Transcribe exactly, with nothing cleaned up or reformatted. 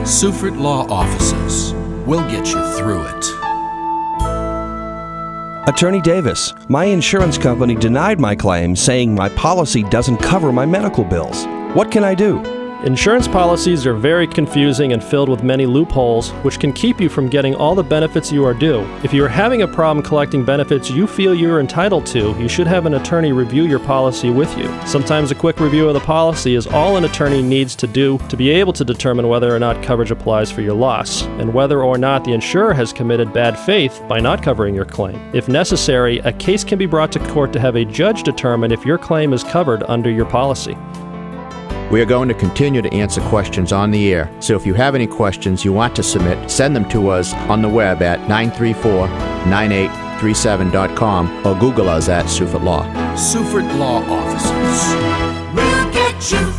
Sufert Law Offices. We'll get you through it. Attorney Davis, my insurance company denied my claim, saying my policy doesn't cover my medical bills. What can I do? Insurance policies are very confusing and filled with many loopholes, which can keep you from getting all the benefits you are due. If you are having a problem collecting benefits you feel you are entitled to, you should have an attorney review your policy with you. Sometimes a quick review of the policy is all an attorney needs to do to be able to determine whether or not coverage applies for your loss, and whether or not the insurer has committed bad faith by not covering your claim. If necessary, a case can be brought to court to have a judge determine if your claim is covered under your policy. We are going to continue to answer questions on the air, so if you have any questions you want to submit, send them to us on the web at nine three four, nine eight three seven dot com or Google us at Sufert Law. Sufert Law Offices. We'll get you